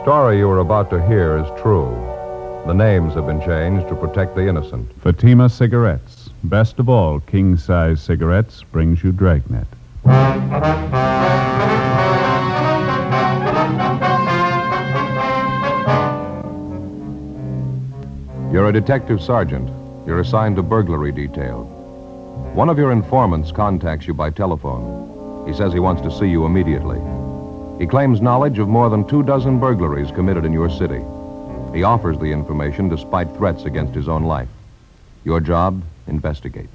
story you are about to hear is true. The names have been changed to protect the innocent. Fatima Cigarettes. Best of all, king-size cigarettes brings you Dragnet. You're a detective sergeant. You're assigned to burglary detail. One of your informants contacts you by telephone. He says he wants to see you immediately. He claims knowledge of more than 24 burglaries committed in your city. He offers the information despite threats against his own life. Your job, investigate.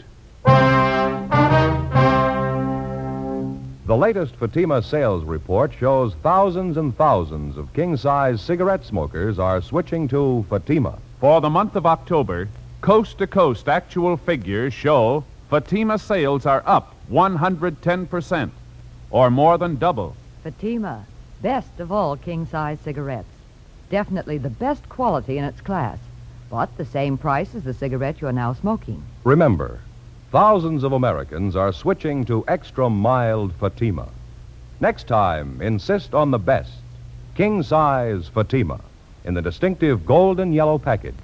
The latest Fatima sales report shows thousands and thousands of king-size cigarette smokers are switching to Fatima. For the month of October, coast-to-coast actual figures show Fatima sales are up 110%, or more than double. Fatima, best of all king-size cigarettes. Definitely the best quality in its class, but the same price as the cigarette you're now smoking. Remember, thousands of Americans are switching to extra mild Fatima. Next time, insist on the best, king-size Fatima, in the distinctive golden yellow package.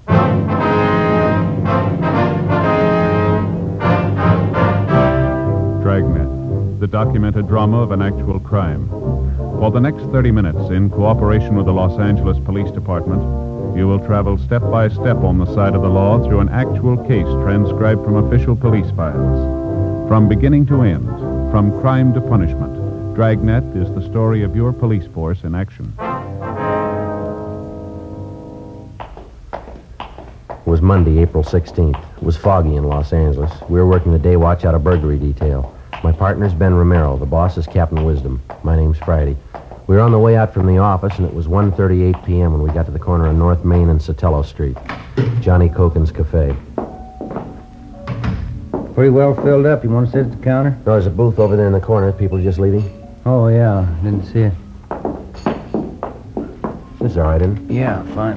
Dragnet, the documented drama of an actual crime. For the next 30 minutes, in cooperation with the Los Angeles Police Department, you will travel step by step on the side of the law through an actual case transcribed from official police files. From beginning to end, from crime to punishment, Dragnet is the story of your police force in action. It was Monday, April 16th. It was foggy in Los Angeles. We were working the day watch out of burglary detail. My partner's Ben Romero. The boss is Captain Wisdom. My name's Friday. We were on the way out from the office, and it was 1:38 p.m. when we got to the corner of North Main and Sotelo Street. Johnny Cokin's Cafe. Pretty well filled up. You want to sit at the counter? No, there's a booth over there in the corner. People just leaving. Oh, yeah. Didn't see it. This is all right, isn't it? Yeah, fine.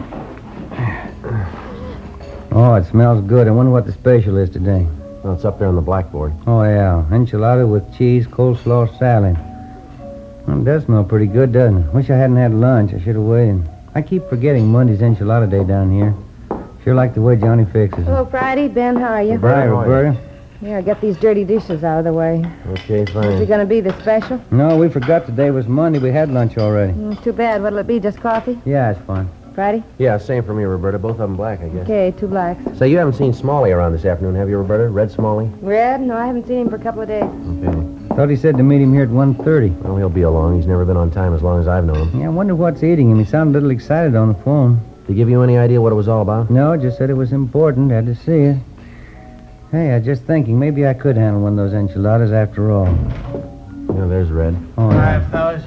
Oh, it smells good. I wonder what the special is today. Well, it's up there on the blackboard. Oh, yeah. Enchilada with cheese, coleslaw, salad. Well, it does smell pretty good, doesn't it? Wish I hadn't had lunch. I should have waited. I keep forgetting Monday's enchilada day down here. Sure like the way Johnny fixes it. Hello, Friday. Ben, how are you? Bye, Roberta. Here, get these dirty dishes out of the way. Okay, Is it fine. going to be the special? No, we forgot today was Monday. We had lunch already. Too bad. What'll it be, just coffee? Yeah, it's fine. Friday? Yeah, same for me, Roberta. Both of them black, I guess. Okay, 2 blacks. Say, you haven't seen Smalley around this afternoon, have you, Roberta? Red Smalley? Red? No, I haven't seen him for a couple of days. Okay. Thought he said to meet him here at 1:30. Well, he'll be along. He's never been on time as long as I've known him. Yeah, I wonder what's eating him. He sounded a little excited on the phone. Did he give you any idea what it was all about? No, just said it was important. Had to see it. Hey, I was just thinking, maybe I could handle one of those enchiladas after all. Yeah, there's Red. Oh, Hi, fellas.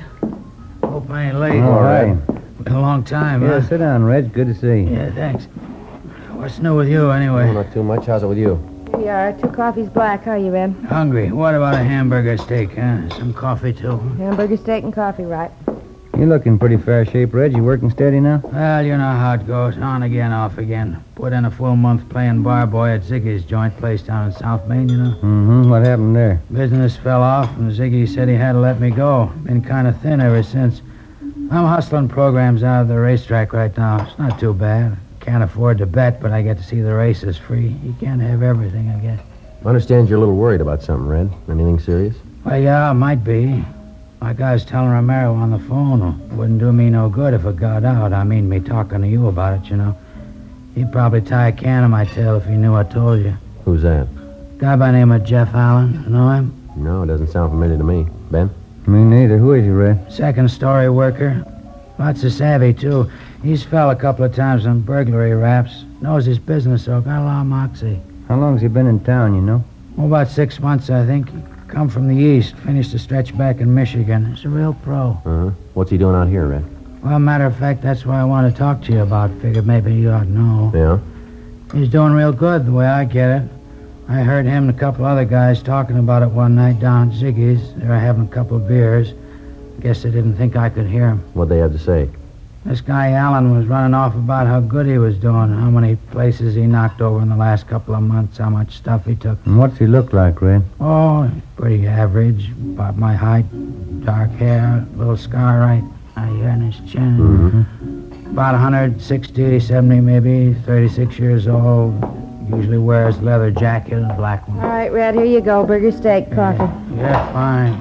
Hope I ain't late. All right. Been a long time, Yeah, huh? sit down, Reg. Good to see you. Yeah, thanks. What's new with you, anyway? Oh, not too much. How's it with you? Here you are. 2 coffees black. How are you, Red? Hungry. What about a hamburger steak, huh? Some coffee, too. Hamburger, steak, and coffee, right? You're looking pretty fair shape, Reg. You working steady now? Well, you know how it goes. On again, off again. Put in a full month playing bar boy at Ziggy's joint place down in South Main, you know. Mm-hmm. What happened there? Business fell off, and Ziggy said he had to let me go. Been kind of thin ever since. I'm hustling programs out of the racetrack right now. It's not too bad. Can't afford to bet, but I get to see the races free. You can't have everything, I guess. I understand you're a little worried about something, Red. Anything serious? Well, yeah, might be. Like I was telling Romero on the phone, it wouldn't do me no good if it got out. I mean, me talking to you about it, you know. He'd probably tie a can to my tail if he knew I told you. Who's that? Guy by the name of Jeff Allen. You know him? No, it doesn't sound familiar to me. Ben? Me neither. Who is he, Red? Second-story worker. Lots of savvy, too. He's fell a couple of times on burglary raps. Knows his business, so got a lot of moxie. How long's he been in town, you know? Oh, about 6 months, I think. Come from the east. Finished a stretch back in Michigan. He's a real pro. Uh-huh. What's he doing out here, Red? Well, matter of fact, that's what I want to talk to you about. Figured maybe you ought to know. Yeah? He's doing real good, the way I get it. I heard him and a couple other guys talking about it one night down at Ziggy's. They were having a couple of beers. Guess they didn't think I could hear him. What'd they have to say? This guy Allen was running off about how good he was doing, how many places he knocked over in the last couple of months, how much stuff he took. And what's he look like, Red? Oh, pretty average. About my height, dark hair, little scar right here in his chin. About 160, 70 maybe, 36 years old. Usually wears leather jacket and black one. All right, Red, here you go. Burger, steak, coffee. Yeah, fine.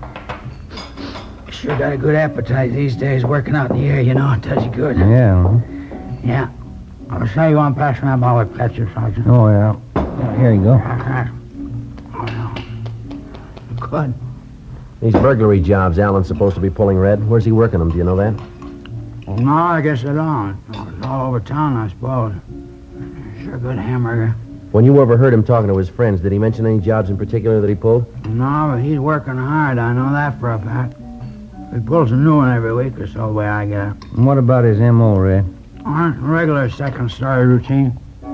Sure got a good appetite these days. Working out in the air, you know, it does you good. Yeah. Yeah. I'll show you one pass around while I catch you, Sergeant. Oh, yeah. Here you go. Good. These burglary jobs Alan's supposed to be pulling, Red. Where's he working them? Do you know that? Well, no, I guess I don't. It's all over town, I suppose. Sure good hamburger. When you overheard him talking to his friends, did he mention any jobs in particular that he pulled? No, but he's working hard. I know that for a fact. He pulls a new one every week or so, the way I get it. And what about his M.O., Red? Regular second-story routine.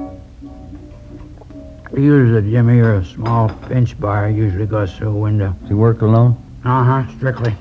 He uses a jimmy or a small pinch bar. Usually goes through a window. Does he work alone? Strictly.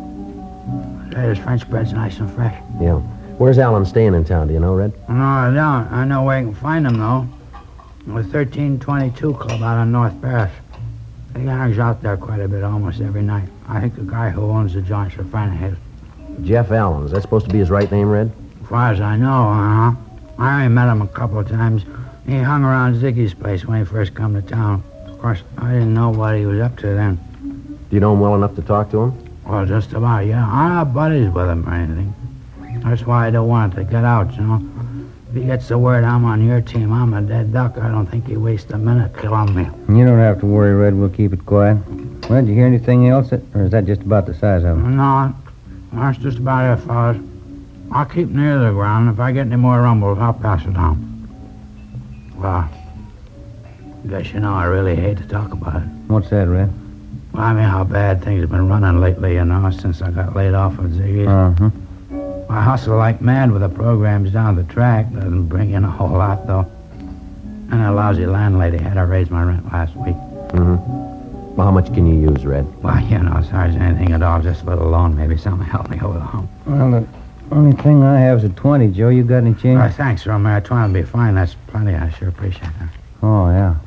His French bread's nice and fresh. Yeah. Where's Alan staying in town? Do you know, Red? No, I don't. I know where you can find him, though. The 1322 Club out on North Paris. He hangs out there quite a bit almost every night. I think the guy who owns the joint's a friend of his. Jeff Allen. Is that supposed to be his right name, Red? As far as I know, I only met him a couple of times. He hung around Ziggy's place when he first come to town. Of course, I didn't know what he was up to then. Do you know him well enough to talk to him? Well, just about, yeah. I'm not buddies with him or anything. That's why I don't want it to get out, you know. If he gets the word I'm on your team, I'm a dead duck. I don't think he'd waste a minute killing me. You don't have to worry, Red. We'll keep it quiet. Well, did you hear anything else, or is that just about the size of him? No, that's just about it, fellas. I'll keep near the ground. If I get any more rumbles, I'll pass it on. Well, I guess you know I really hate to talk about it. What's that, Red? Well, I mean how bad things have been running lately, you know, since I got laid off at Ziggy's. Uh-huh. I hustle like mad with the programs down the track. Doesn't bring in a whole lot, though. And a lousy landlady had to raise my rent last week. Well, how much can you use, Red? Well, you know, as far as anything at all, just a little loan, maybe something to help me over the hump. Well, the only thing I have is a 20, Joe. You got any change? Thanks, Romero. 20 will be fine. That's plenty. I sure appreciate that. Oh, yeah.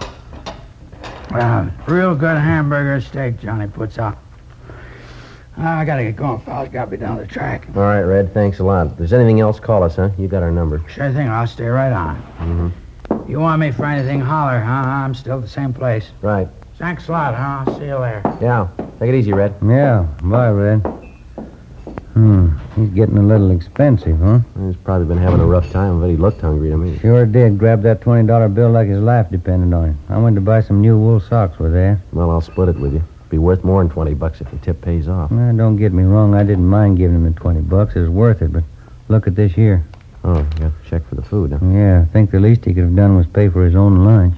Well, real good hamburger steak Johnny puts out. I gotta get going, fellas. Gotta be down the track. All right, Red. Thanks a lot. If there's anything else, call us, huh? You got our number. Sure thing. I'll stay right on. You want me for anything, holler, huh? I'm still at the same place. Right. Thanks a lot, huh? I'll see you later. Yeah. Take it easy, Red. Yeah. Bye, Red. He's getting a little expensive, huh? He's probably been having a rough time, but he looked hungry to me. Sure did. Grabbed that $20 bill like his life depended on it. I went to buy some new wool socks with that. Well, I'll split it with you. Be worth more than $20 if the tip pays off. Now, don't get me wrong. I didn't mind giving him the $20. It was worth it, but look at this here. Oh, you got a check for the food, huh? Yeah, I think the least he could have done was pay for his own lunch.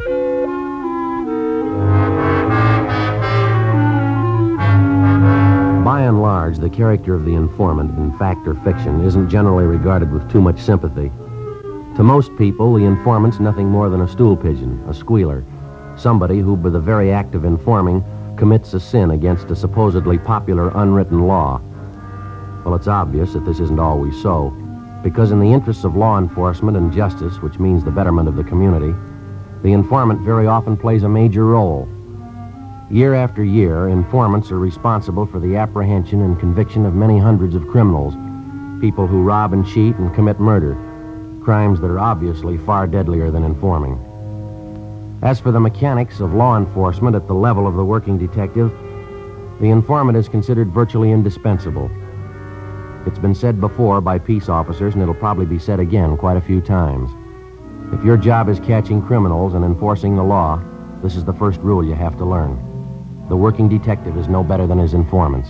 By and large, the character of the informant, in fact or fiction, isn't generally regarded with too much sympathy. To most people, the informant's nothing more than a stool pigeon, a squealer, somebody who, by the very act of informing, commits a sin against a supposedly popular unwritten law. Well, it's obvious that this isn't always so, because in the interests of law enforcement and justice, which means the betterment of the community, the informant very often plays a major role. Year after year, informants are responsible for the apprehension and conviction of many hundreds of criminals, people who rob and cheat and commit murder, crimes that are obviously far deadlier than informing. As for the mechanics of law enforcement at the level of the working detective, the informant is considered virtually indispensable. It's been said before by peace officers, and it'll probably be said again quite a few times. If your job is catching criminals and enforcing the law, this is the first rule you have to learn. The working detective is no better than his informants.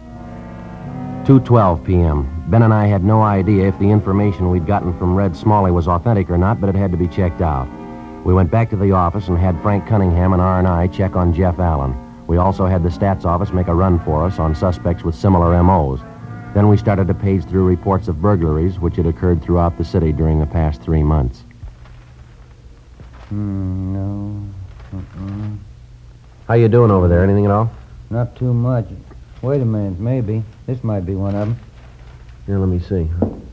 2:12 p.m. Ben and I had no idea if the information we'd gotten from Red Smalley was authentic or not, but it had to be checked out. We went back to the office and had Frank Cunningham and R&I check on Jeff Allen. We also had the stats office make a run for us on suspects with similar M.O.s. Then we started to page through reports of burglaries which had occurred throughout the city during the past 3 months. No. How you doing over there? Anything at all? Not too much. Wait a minute, maybe. This might be one of them. Here, let me see.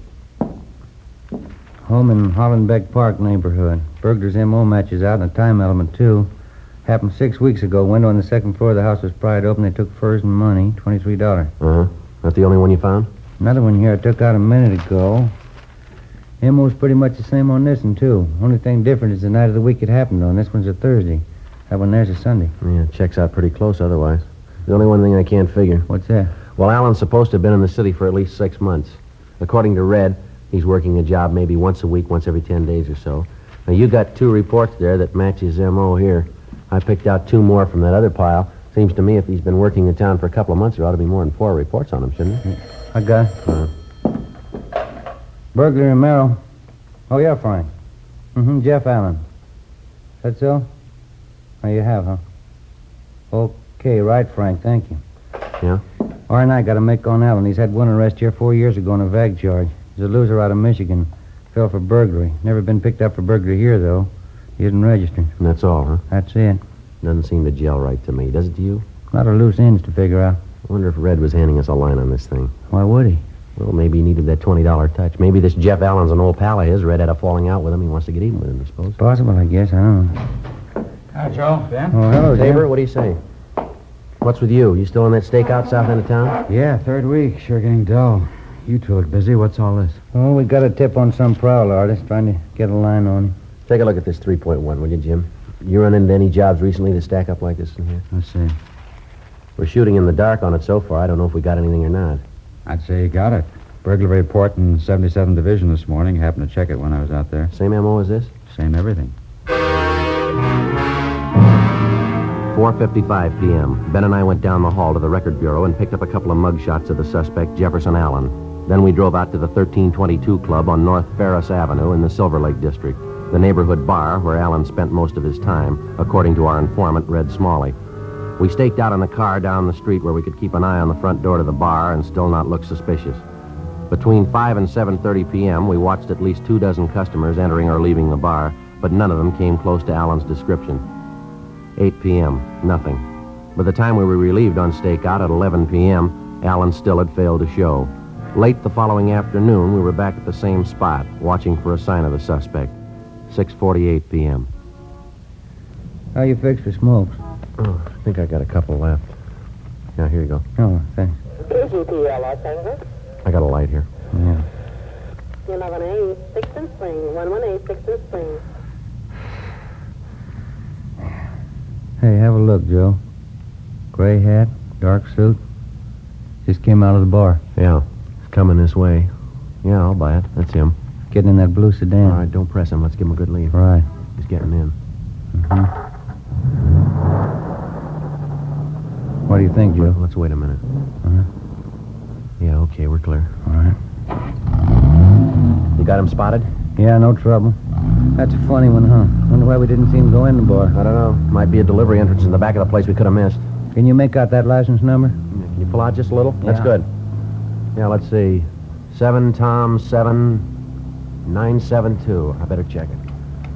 Home in Hollenbeck Park neighborhood. Burglar's M.O. matches out and a time element, too. Happened 6 weeks ago. Window on the second floor of the house was pried open. They took furs and money, $23. Uh-huh. That the only one you found? Another one here I took out a minute ago. Ammo's pretty much the same on this one, too. Only thing different is the night of the week it happened on. This one's a Thursday. That one there's a Sunday. Yeah, it checks out pretty close otherwise. The only one thing I can't figure. What's that? Well, Alan's supposed to have been in the city for at least 6 months. According to Red, he's working a job maybe once a week, once every 10 days or so. Now, you got 2 reports there that match his M.O. here. I picked out 2 more from that other pile. Seems to me if he's been working in town for a couple of months, there ought to be more than 4 reports on him, shouldn't there? I got it. Burglary in Merrill. Oh, yeah, Frank. Jeff Allen. That so? Oh, you have, huh? Okay, right, Frank, thank you. Yeah? R&I got a make on Allen. He's had one arrest here 4 years ago on a vag charge. He's a loser out of Michigan. Fell for burglary. Never been picked up for burglary here, though. He isn't registered. And that's all, huh? That's it. Doesn't seem to gel right to me, does it to you? A lot of loose ends to figure out. I wonder if Red was handing us a line on this thing. Why would he? Well, maybe he needed that $20 touch. Maybe this Jeff Allen's an old pal of his. Red had a falling out with him. He wants to get even with him, I suppose. Possible, I guess. I don't know. Hi, Joe. Ben? Oh, hello, Tabor, Jim. what do you say? What's with you? You still on that stakeout south end of town? Yeah, 3rd week. Sure getting dull. You two are busy. What's all this? Oh, we got a tip on some prowler artist trying to get a line on him. Take a look at this 3.1, will you, Jim? You run into any jobs recently that stack up like this in here? Let's see. We're shooting in the dark on it so far. I don't know if we got anything or not. I'd say you got it. Burglary report in 77 Division this morning. Happened to check it when I was out there. Same M.O. as this? Same everything. 4:55 p.m. Ben and I went down the hall to the record bureau and picked up a couple of mug shots of the suspect, Jefferson Allen. Then we drove out to the 1322 Club on North Ferris Avenue in the Silver Lake District, the neighborhood bar where Allen spent most of his time, according to our informant, Red Smalley. We staked out in a car down the street where we could keep an eye on the front door to the bar and still not look suspicious. Between 5 and 7:30 p.m., we watched at least 24 customers entering or leaving the bar, but none of them came close to Allen's description. 8 p.m., nothing. By the time we were relieved on stakeout at 11 p.m., Allen still had failed to show. Late the following afternoon, we were back at the same spot, watching for a sign of the suspect. 6:48 p.m. How you fix for smokes? Oh, I think I got a couple left. Yeah, here you go. Oh, thanks. KGPL Los Angeles. I got a light here. Yeah. 11A, 6th and Spring. 11A, 6th and Spring. Hey, have a look, Joe. Gray hat, dark suit. Just came out of the bar. Yeah, coming this way. Yeah, I'll buy it. That's him. Getting in that blue sedan. All right, don't press him. Let's give him a good lead. Right. He's getting in. What do you think, Joe? Let's wait a minute. Uh-huh. Yeah, okay, we're clear. All right. You got him spotted? Yeah, no trouble. That's a funny one, huh? Wonder why we didn't see him go in the bar. I don't know. Might be a delivery entrance in the back of the place we could have missed. Can you make out that license number? Can you pull out just a little? That's Yeah. good. Yeah, let's see. 7 Tom 7 972. I better check it.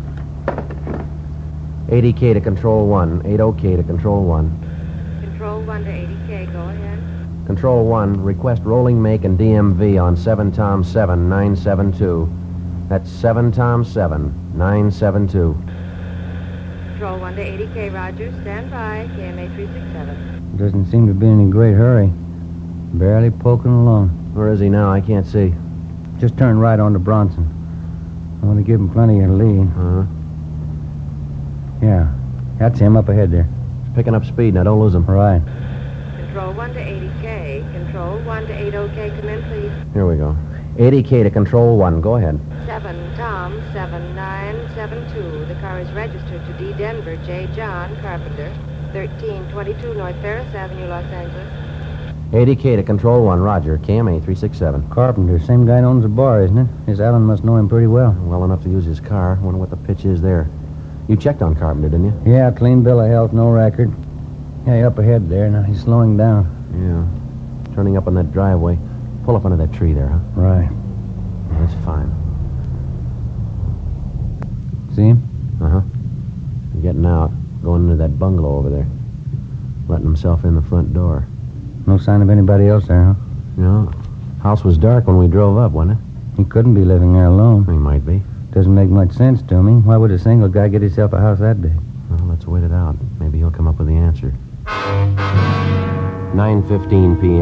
80K to Control 1. 80K to Control 1. Control 1 to 80K, go ahead. Control 1, request rolling make and DMV on 7 Tom 7 972. That's 7 Tom 7 972. Control 1 to 80K, Roger. Stand by. KMA 367. Doesn't seem to be in any great hurry. Barely poking along. Where is he now? I can't see. Just turn right onto Bronson. I want to give him plenty of lead. Uh-huh. Yeah, that's him up ahead there. He's picking up speed. Now, don't lose him. Right. Control 1 to 80K. Control 1 to 80K. Come in, please. Here we go. 80K to Control 1. Go ahead. 7 Tom 7972. The car is registered to D. Denver J. John Carpenter, 1322 North Ferris Avenue, Los Angeles. 80K to Control 1. Roger. KMA 367. Carpenter, same guy that owns the bar, isn't it? His Allen must know him pretty well. Well enough to use his car. Wonder what the pitch is there. You checked on Carpenter, didn't you? Yeah, clean bill of health, no record. Yeah, up ahead there. Now he's slowing down. Yeah. Turning up on that driveway. Pull up under that tree there, huh? Right. Yeah, that's fine. See him? Uh-huh. Getting out. Going into that bungalow over there. Letting himself in the front door. No sign of anybody else there, huh? No. House was dark when we drove up, wasn't it? He couldn't be living there alone. He might be. Doesn't make much sense to me. Why would a single guy get himself a house that big? Well, let's wait it out. Maybe he'll come up with the answer. 9:15 p.m.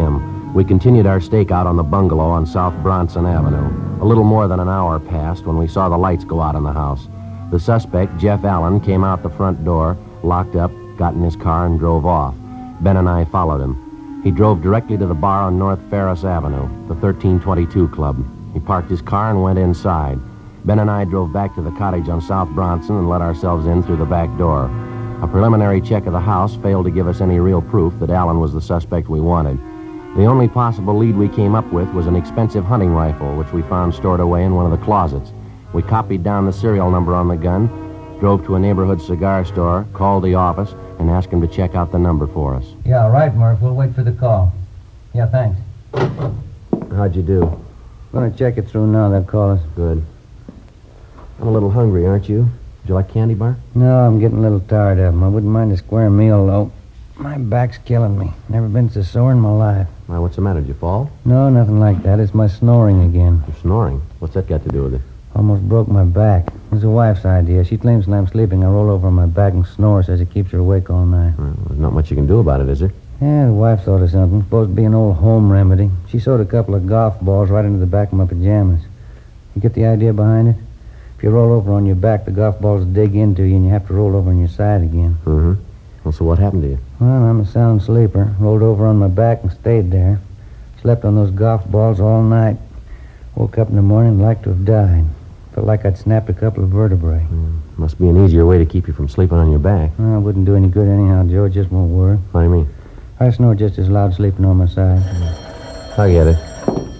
We continued our stakeout on the bungalow on South Bronson Avenue. A little more than an hour passed when we saw the lights go out in the house. The suspect, Jeff Allen, came out the front door, locked up, got in his car, and drove off. Ben and I followed him. He drove directly to the bar on North Ferris Avenue, the 1322 Club. He parked his car and went inside. Ben and I drove back to the cottage on South Bronson and let ourselves in through the back door. A preliminary check of the house failed to give us any real proof that Allen was the suspect we wanted. The only possible lead we came up with was an expensive hunting rifle, which we found stored away in one of the closets. We copied down the serial number on the gun, drove to a neighborhood cigar store, called the office, and asked him to check out the number for us. Yeah, all right, Murph. We'll wait for the call. Yeah, thanks. How'd you do? Gonna check it through now. They'll call us. Good. I'm a little hungry, aren't you? Would you like candy bar? No, I'm getting a little tired of them. I wouldn't mind a square meal, though. My back's killing me. Never been so sore in my life. Why, what's the matter? Did you fall? No, nothing like that. It's my snoring again. You're snoring? What's that got to do with it? Almost broke my back. It was the wife's idea. She claims when I'm sleeping, I roll over on my back and snore, says it keeps her awake all night. Well, there's not much you can do about it, is there? Yeah, the wife thought of something. Supposed to be an old home remedy. She sewed a couple of golf balls right into the back of my pajamas. You get the idea behind it? If you roll over on your back, the golf balls dig into you and you have to roll over on your side again. Mm-hmm. Well, so what happened to you? Well, I'm a sound sleeper. Rolled over on my back and stayed there. Slept on those golf balls all night. Woke up in the morning like to have died. Felt like I'd snapped a couple of vertebrae. Must be an easier way to keep you from sleeping on your back. Well, it wouldn't do any good anyhow, Joe. It just won't work. What do you mean? I snore just as loud sleeping on my side. I get it.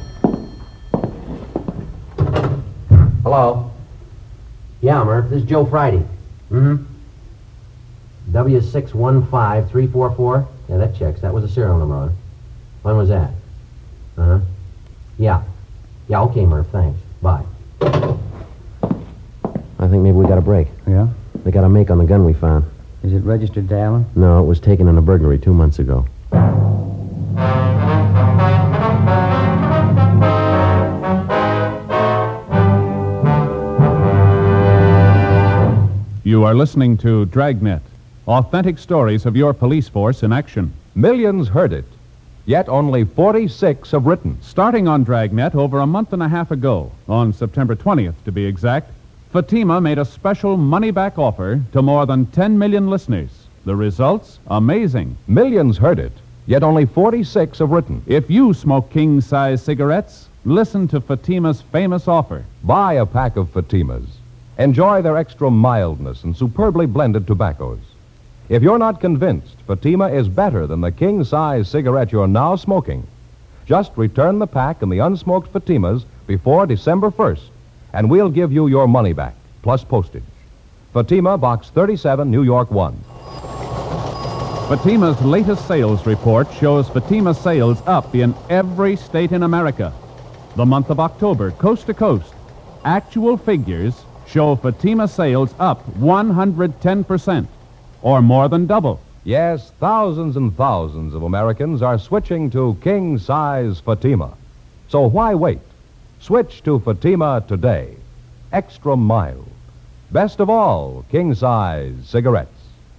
Hello? Yeah, Murph, this is Joe Friday. Mm-hmm. W615344? Yeah, that checks. That was the serial number on it. When was that? Uh-huh. Yeah. Yeah, okay, Murph, thanks. Bye. I think maybe we got a break. Yeah? They got a make on the gun we found. Is it registered to Allen? No, it was taken in a burglary 2 months ago. You are listening to Dragnet, authentic stories of your police force in action. Millions heard it, yet only 46 have written. Starting on Dragnet over a month and a half ago, on September 20th to be exact, Fatima made a special money-back offer to more than 10 million listeners. The results? Amazing. Millions heard it, yet only 46 have written. If you smoke king-size cigarettes, listen to Fatima's famous offer. Buy a pack of Fatimas. Enjoy their extra mildness and superbly blended tobaccos. If you're not convinced Fatima is better than the king-size cigarette you're now smoking, just return the pack and the unsmoked Fatimas before December 1st, and we'll give you your money back, plus postage. Fatima, Box 37, New York 1. Fatima's latest sales report shows Fatima sales up in every state in America. The month of October, coast to coast, actual figures show Fatima sales up 110%, or more than double. Yes, thousands and thousands of Americans are switching to king-size Fatima. So why wait? Switch to Fatima today. Extra mild. Best of all, king-size cigarettes.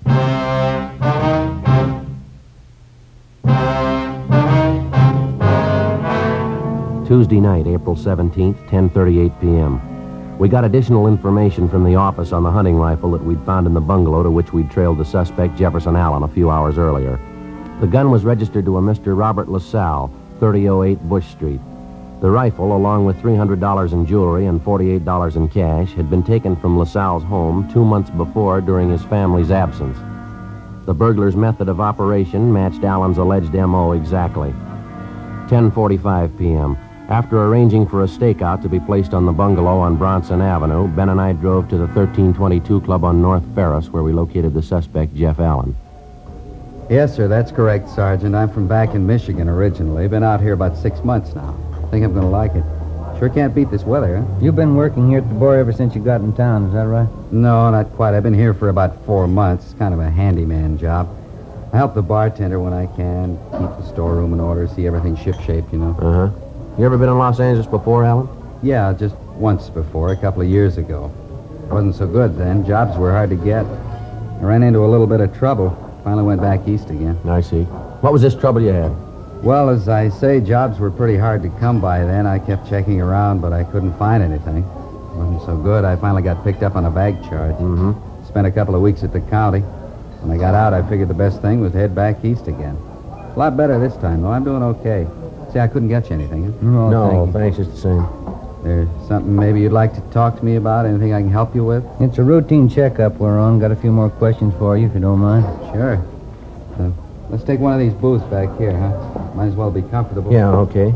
Tuesday night, April 17th, 10:38 p.m. We got additional information from the office on the hunting rifle that we'd found in the bungalow to which we'd trailed the suspect, Jefferson Allen, a few hours earlier. The gun was registered to a Mr. Robert LaSalle, 3008 Bush Street. The rifle, along with $300 in jewelry and $48 in cash, had been taken from LaSalle's home 2 months before during his family's absence. The burglar's method of operation matched Allen's alleged M.O. exactly. 10:45 p.m. After arranging for a stakeout to be placed on the bungalow on Bronson Avenue, Ben and I drove to the 1322 Club on North Ferris, where we located the suspect, Jeff Allen. Yes, sir, that's correct, Sergeant. I'm from back in Michigan originally. Been out here about 6 months now. Think I'm going to like it. Sure can't beat this weather, huh? You've been working here at the bar ever since you got in town, is that right? No, not quite. I've been here for about 4 months. It's kind of a handyman job. I help the bartender when I can, keep the storeroom in order, see everything ship-shape, you know. Uh-huh. You ever been in Los Angeles before, Allen? Yeah, just once before, a couple of years ago. It wasn't so good then. Jobs were hard to get. I ran into a little bit of trouble. Finally went back east again. I see. What was this trouble you had? Well, as I say, jobs were pretty hard to come by then. I kept checking around, but I couldn't find anything. It wasn't so good. I finally got picked up on a bag charge. Mm-hmm. Spent a couple of weeks at the county. When I got out, I figured the best thing was to head back east again. A lot better this time, though. I'm doing okay. See, I couldn't get you anything. Huh? No, thanks. Just the same. There's something maybe you'd like to talk to me about? Anything I can help you with? It's a routine checkup we're on. Got a few more questions for you, if you don't mind. Sure. Let's take one of these booths back here, huh? Might as well be comfortable. Yeah, okay.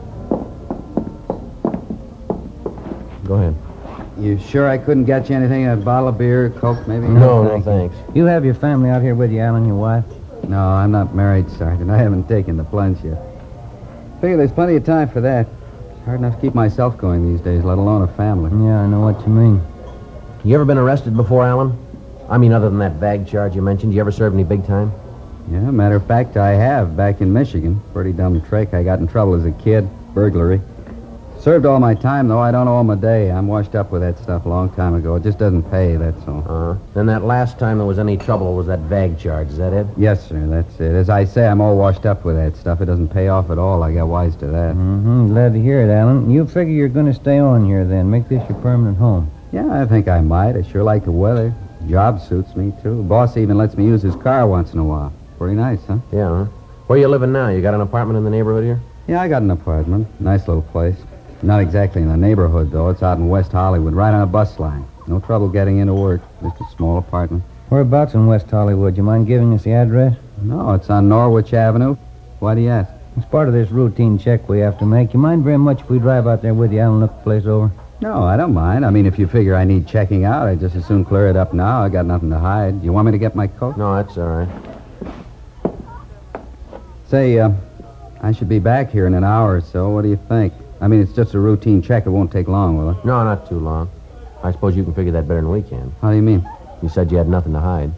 Go ahead. You sure I couldn't get you anything? A bottle of beer, Coke, maybe? No, thanks. You have your family out here with you, Alan, your wife? No, I'm not married, Sergeant. I haven't taken the plunge yet. Figure there's plenty of time for that. It's hard enough to keep myself going these days, let alone a family. Yeah, I know what you mean. You ever been arrested before, Alan? I mean, other than that bag charge you mentioned, you ever served any big time? Yeah, matter of fact, I have, back in Michigan. Pretty dumb trick. I got in trouble as a kid. Burglary. Served all my time, though. I don't owe 'em a day. I'm washed up with that stuff a long time ago. It just doesn't pay, that's all. Then that last time there was any trouble was that bag charge. Is that it? Yes, sir, that's it. As I say, I'm all washed up with that stuff. It doesn't pay off at all. I got wise to that. Mm-hmm. Glad to hear it, Alan. You figure you're going to stay on here, then. Make this your permanent home. Yeah, I think I might. I sure like the weather. Job suits me, too. Boss even lets me use his car once in a while. Pretty nice, huh? Yeah, huh? Where you living now? You got an apartment in the neighborhood here? Yeah, I got an apartment. Nice little place. Not exactly in the neighborhood, though. It's out in West Hollywood, right on a bus line. No trouble getting into work. Just a small apartment. Whereabouts in West Hollywood? You mind giving us the address? No, it's on Norwich Avenue. Why do you ask? It's part of this routine check we have to make. You mind very much if we drive out there with you, Alan, and look the place over? No, I don't mind. I mean, if you figure I need checking out, I'd just as soon clear it up now. I got nothing to hide. You want me to get my coat? No, that's all right. Say, I should be back here in an hour or so. What do you think? I mean, it's just a routine check. It won't take long, will it? No, not too long. I suppose you can figure that better than we can. How do you mean? You said you had nothing to hide.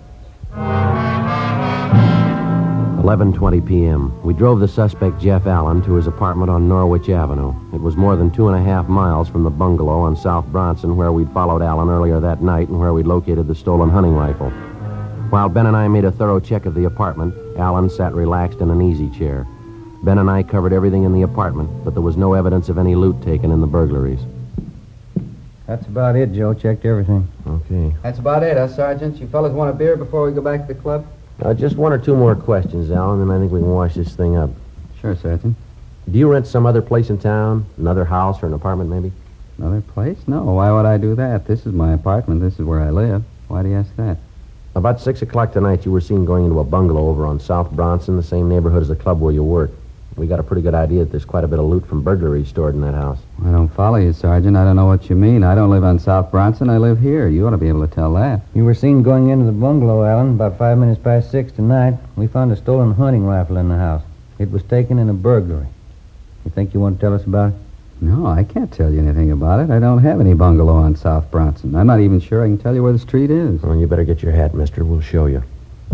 11:20 p.m. We drove the suspect, Jeff Allen, to his apartment on Norwich Avenue. It was more than 2.5 miles from the bungalow on South Bronson where we'd followed Allen earlier that night and where we'd located the stolen hunting rifle. While Ben and I made a thorough check of the apartment, Allen sat relaxed in an easy chair. Ben and I covered everything in the apartment, but there was no evidence of any loot taken in the burglaries. That's about it, Joe. Checked everything. Okay. That's about it, huh, Sergeant? You fellas want a beer before we go back to the club? Just one or two more questions, Alan, and I think we can wash this thing up. Sure, Sergeant. Do you rent some other place in town? Another house or an apartment, maybe? Another place? No, why would I do that? This is my apartment. This is where I live. Why do you ask that? About 6 o'clock tonight, you were seen going into a bungalow over on South Bronson, the same neighborhood as the club where you work. We got a pretty good idea that there's quite a bit of loot from burglaries stored in that house. I don't follow you, Sergeant. I don't know what you mean. I don't live on South Bronson. I live here. You ought to be able to tell that. You were seen going into the bungalow, Alan, about 5 minutes past 6 tonight. We found a stolen hunting rifle in the house. It was taken in a burglary. You think you want to tell us about it? No, I can't tell you anything about it. I don't have any bungalow on South Bronson. I'm not even sure I can tell you where the street is. Well, you better get your hat, mister. We'll show you.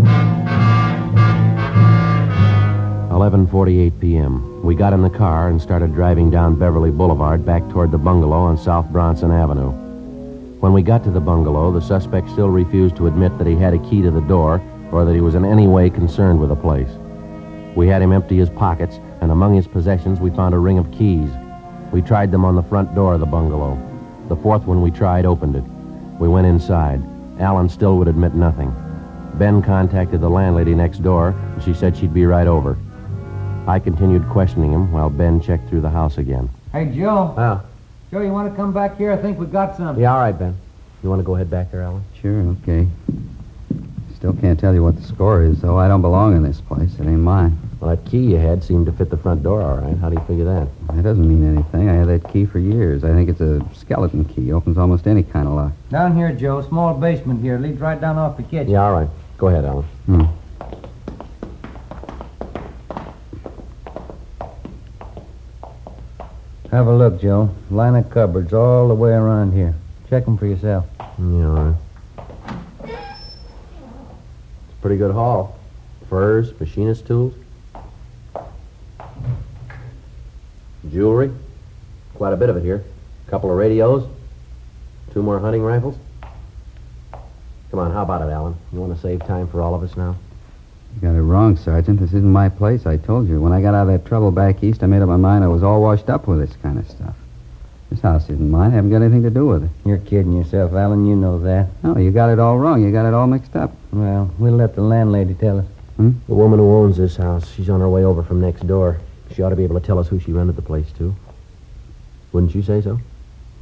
11:48 p.m. We got in the car and started driving down Beverly Boulevard back toward the bungalow on South Bronson Avenue. When we got to the bungalow, the suspect still refused to admit that he had a key to the door or that he was in any way concerned with the place. We had him empty his pockets, and among his possessions we found a ring of keys. We tried them on the front door of the bungalow. The fourth one we tried opened it. We went inside. Allen still would admit nothing. Ben contacted the landlady next door, and she said she'd be right over. I continued questioning him while Ben checked through the house again. Hey, Joe. Ah. Joe, you want to come back here? I think we got something. Yeah, all right, Ben. You want to go ahead back there, Alan? Sure, okay. Still can't tell you what the score is, though. I don't belong in this place. It ain't mine. Well, that key you had seemed to fit the front door all right. How do you figure that? That doesn't mean anything. I had that key for years. I think it's a skeleton key. Opens almost any kind of lock. Down here, Joe. Small basement here. Leads right down off the kitchen. Yeah, all right. Go ahead, Alan. Have a look, Joe. Line of cupboards all the way around here. Check them for yourself. Yeah, all right. It's a pretty good haul. Furs, machinist tools. Jewelry. Quite a bit of it here. A couple of radios. 2 more hunting rifles. Come on, how about it, Alan? You want to save time for all of us now? You got it wrong, Sergeant. This isn't my place, I told you. When I got out of that trouble back east, I made up my mind I was all washed up with this kind of stuff. This house isn't mine. I haven't got anything to do with it. You're kidding yourself, Alan. You know that. No, you got it all wrong. You got it all mixed up. Well, we'll let the landlady tell us. The woman who owns this house, she's on her way over from next door. She ought to be able to tell us who she rented the place to. Wouldn't you say so?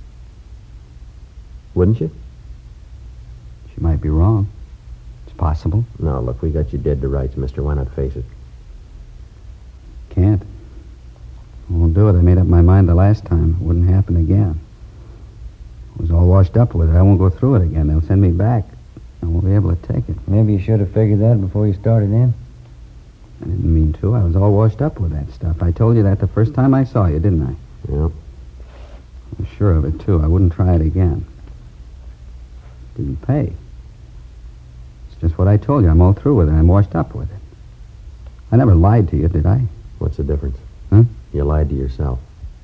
Wouldn't you? She might be wrong. It's possible. No, look, we got you dead to rights, mister. Why not face it? Can't. I won't do it. I made up my mind the last time. It wouldn't happen again. I was all washed up with it. I won't go through it again. They'll send me back. I won't be able to take it. Maybe you should have figured that before you started in. I didn't mean to. I was all washed up with that stuff. I told you that the first time I saw you, didn't I? Yeah. I was sure of it, too. I wouldn't try it again. Didn't pay. It's just what I told you. I'm all through with it. I'm washed up with it. I never lied to you, did I? What's the difference? Huh? You lied to yourself.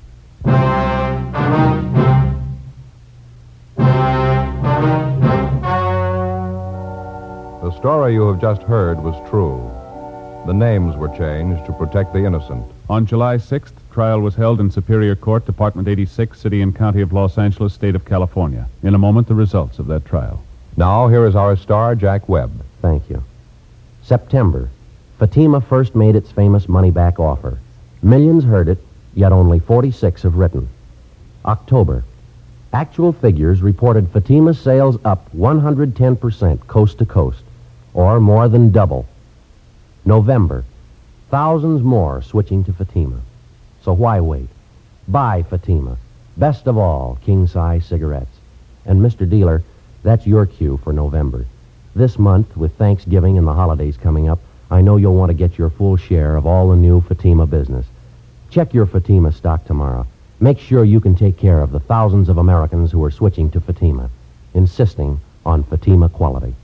The story you have just heard was true. The names were changed to protect the innocent. On July 6th, trial was held in Superior Court, Department 86, City and County of Los Angeles, State of California. In a moment, the results of that trial. Now, here is our star, Jack Webb. Thank you. September. Fatima first made its famous money-back offer. Millions heard it, yet only 46 have written. October. Actual figures reported Fatima's sales up 110% coast to coast, or more than double. November. Thousands more switching to Fatima. So why wait? Buy Fatima. Best of all, king-size cigarettes. And Mr. Dealer, that's your cue for November. This month, with Thanksgiving and the holidays coming up, I know you'll want to get your full share of all the new Fatima business. Check your Fatima stock tomorrow. Make sure you can take care of the thousands of Americans who are switching to Fatima, insisting on Fatima quality.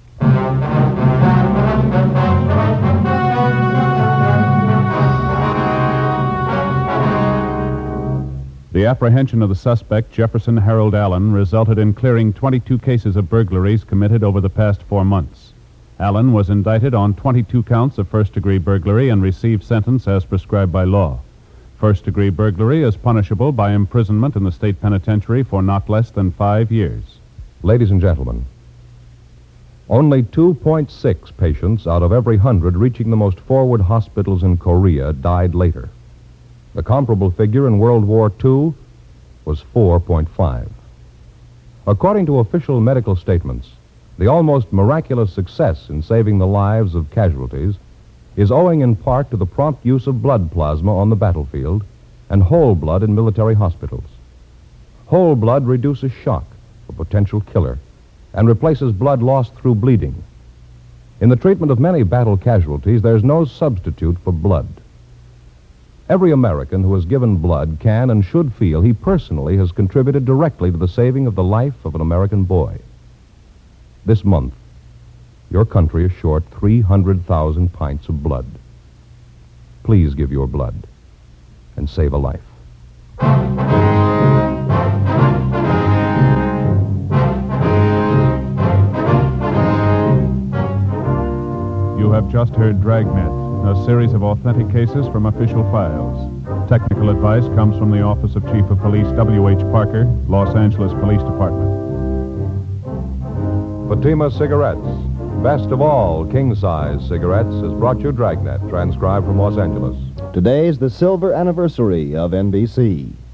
The apprehension of the suspect, Jefferson Harold Allen, resulted in clearing 22 cases of burglaries committed over the past 4 months. Allen was indicted on 22 counts of first-degree burglary and received sentence as prescribed by law. First-degree burglary is punishable by imprisonment in the state penitentiary for not less than 5 years. Ladies and gentlemen, only 2.6 patients out of every 100 reaching the most forward hospitals in Korea died later. The comparable figure in World War II was 4.5. According to official medical statements, the almost miraculous success in saving the lives of casualties is owing in part to the prompt use of blood plasma on the battlefield and whole blood in military hospitals. Whole blood reduces shock, a potential killer, and replaces blood lost through bleeding. In the treatment of many battle casualties, there's no substitute for blood. Every American who has given blood can and should feel he personally has contributed directly to the saving of the life of an American boy. This month, your country is short 300,000 pints of blood. Please give your blood and save a life. You have just heard Dragnet, a series of authentic cases from official files. Technical advice comes from the Office of Chief of Police W.H. Parker, Los Angeles Police Department. Fatima Cigarettes, best of all king-size cigarettes, has brought you Dragnet, transcribed from Los Angeles. Today's the silver anniversary of NBC.